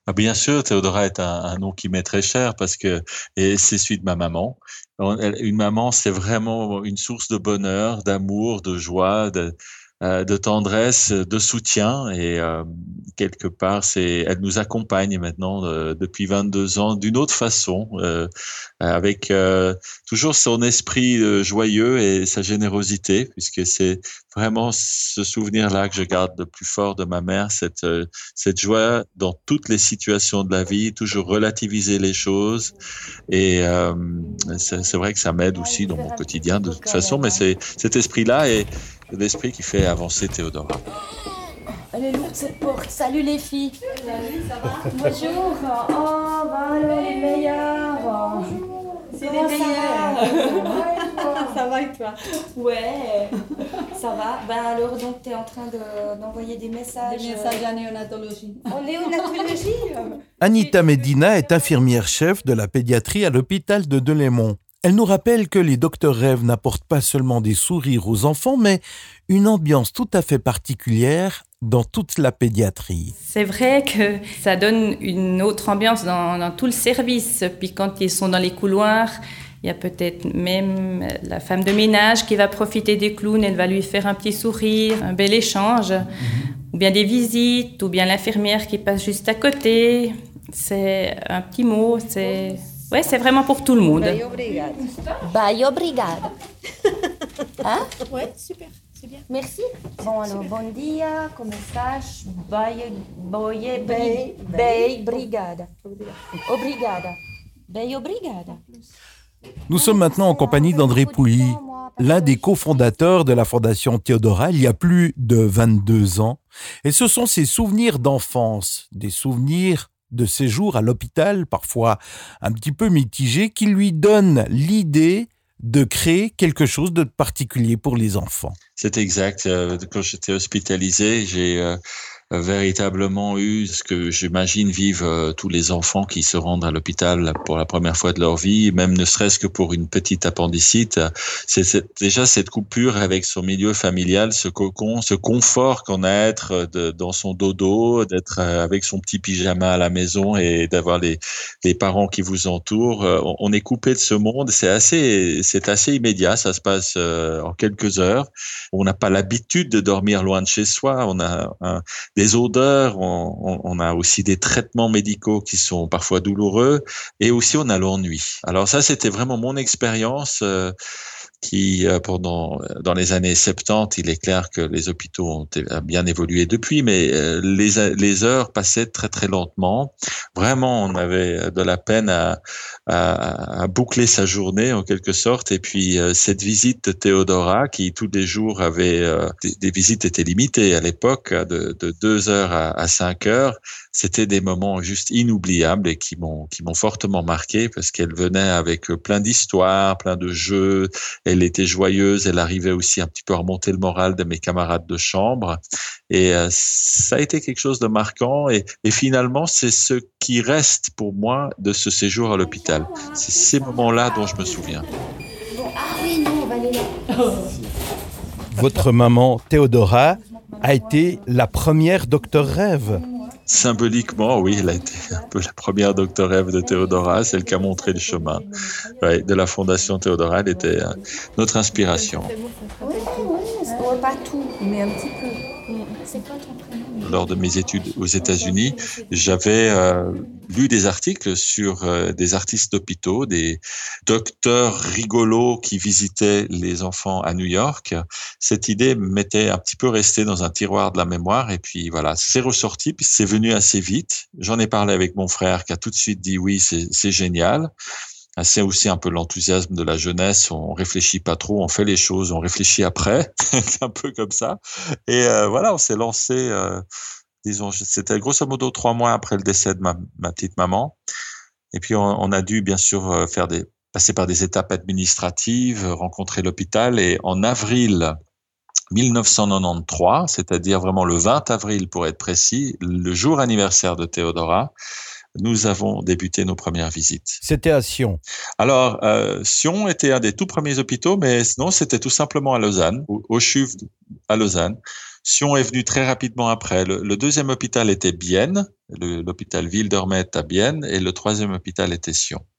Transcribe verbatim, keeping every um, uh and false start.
Ah, bien sûr, Théodora est un, un nom qui m'est très cher parce que et c'est celui de ma maman. On- elle- Une maman, c'est vraiment une source de bonheur, d'amour, de joie, de, euh, de tendresse, de soutien. Et euh, quelque part, c'est, elle nous accompagne maintenant euh, depuis vingt-deux ans d'une autre façon, euh, avec euh, toujours son esprit euh, joyeux et sa générosité, puisque c'est vraiment ce souvenir-là que je garde le plus fort de ma mère, cette euh, cette joie dans toutes les situations de la vie, toujours relativiser les choses. Et euh, c'est, c'est vrai que ça m'aide Ah, je aussi vais dans faire mon un petit quotidien de coucou toute quand façon. même, Mais hein. c'est cet esprit-là et l'esprit qui fait avancer Théodora. Elle est lourde cette porte. Salut les filles. Salut, ça va? Bonjour. Oh, bah alors les meilleurs. Bonjour. C'est les meilleurs. Ça va et toi? Ouais. Ça va. Ben alors donc tu es en train de, d'envoyer des messages. Des messages à néonatologie. En néonatologie. Anita Medina est infirmière-chef de la pédiatrie à l'hôpital de Delémont. Elle nous rappelle que les docteurs rêves n'apportent pas seulement des sourires aux enfants, mais une ambiance tout à fait particulière dans toute la pédiatrie. C'est vrai que ça donne une autre ambiance dans, dans tout le service. Puis quand ils sont dans les couloirs, il y a peut-être même la femme de ménage qui va profiter des clowns, elle va lui faire un petit sourire, un bel échange, mm-hmm. ou bien des visites, ou bien l'infirmière qui passe juste à côté. C'est un petit mot, c'est... Ouais, c'est vraiment pour tout le monde. Bye obrigada. Bye obrigada. Hein? Ouais, super, c'est bien. Merci. Bon alors, bon dia, como estás? Bye, boye, bye, bye, brigada. Obrigada. Bye obrigada. Nous sommes maintenant en compagnie d'André Pouilly, l'un des cofondateurs de la Fondation Théodora il y a plus de vingt-deux ans. Et ce sont ses souvenirs d'enfance, des souvenirs de séjour à l'hôpital, parfois un petit peu mitigés, qui lui donnent l'idée de créer quelque chose de particulier pour les enfants. C'est exact. Quand j'étais hospitalisé, j'ai euh, véritablement eu ce que j'imagine vivent euh, tous les enfants qui se rendent à l'hôpital pour la première fois de leur vie, même ne serait-ce que pour une petite appendicite. C'est, c'est déjà cette coupure avec son milieu familial, ce cocon, ce confort qu'on a à être de, dans son dodo, d'être avec son petit pyjama à la maison et d'avoir les, les parents qui vous entourent. On est coupé de ce monde. C'est assez, c'est assez immédiat. Ça se passe euh, en quelques heures. On n'a pas l'habitude de dormir loin de chez soi. On a un, des odeurs, on, on, on a aussi des traitements médicaux qui sont parfois douloureux et aussi on a l'ennui. Alors ça, c'était vraiment mon expérience euh, qui, euh, pendant dans les années soixante-dix, il est clair que les hôpitaux ont bien évolué depuis, mais euh, les, les heures passaient très très lentement. Vraiment, on avait de la peine à, à, à boucler sa journée en quelque sorte. Et puis euh, cette visite de Théodora, qui tous les jours avait euh, des, des visites étaient limitées à l'époque, de, de deux heures à, à cinq heures. C'était des moments juste inoubliables et qui m'ont qui m'ont fortement marqué parce qu'elle venait avec plein d'histoires, plein de jeux. Elle était joyeuse. Elle arrivait aussi un petit peu à remonter le moral de mes camarades de chambre. Et euh, ça a été quelque chose de marquant. Et, et finalement, c'est ce qui reste pour moi de ce séjour à l'hôpital. C'est ces moments-là dont je me souviens. Ah oui, non, on va aller là. Votre maman, Théodora, a été la première docteur rêve. Symboliquement, oui, elle a été un peu la première docteur rêve de Théodora, celle qui a montré le chemin ouais, de la Fondation Théodora. Elle était euh, notre inspiration. Oui, oui, pas tout, mais un petit peu. C'est quoi ton prénom? Lors de mes études aux États-Unis, j'avais euh, lu des articles sur euh, des artistes d'hôpitaux, des docteurs rigolos qui visitaient les enfants à New York. Cette idée m'était un petit peu restée dans un tiroir de la mémoire et puis voilà, c'est ressorti, puis c'est venu assez vite. J'en ai parlé avec mon frère qui a tout de suite dit oui, c'est, c'est génial. C'est aussi un peu l'enthousiasme de la jeunesse. On réfléchit pas trop, on fait les choses, on réfléchit après. C'est un peu comme ça. Et euh, voilà, on s'est lancé, euh, disons, c'était grosso modo trois mois après le décès de ma, ma petite maman. Et puis, on, on a dû, bien sûr, faire des, passer par des étapes administratives, rencontrer l'hôpital. Et en avril dix-neuf cent quatre-vingt-treize, c'est-à-dire vraiment le vingt avril pour être précis, le jour anniversaire de Théodora, nous avons débuté nos premières visites. C'était à Sion. Alors, euh, Sion était un des tout premiers hôpitaux, mais sinon, c'était tout simplement à Lausanne, au, au C H U V à Lausanne. Sion est venu très rapidement après. Le, le deuxième hôpital était Bienne, le, l'hôpital Ville d'Ormet à Bienne, et le troisième hôpital était Sion.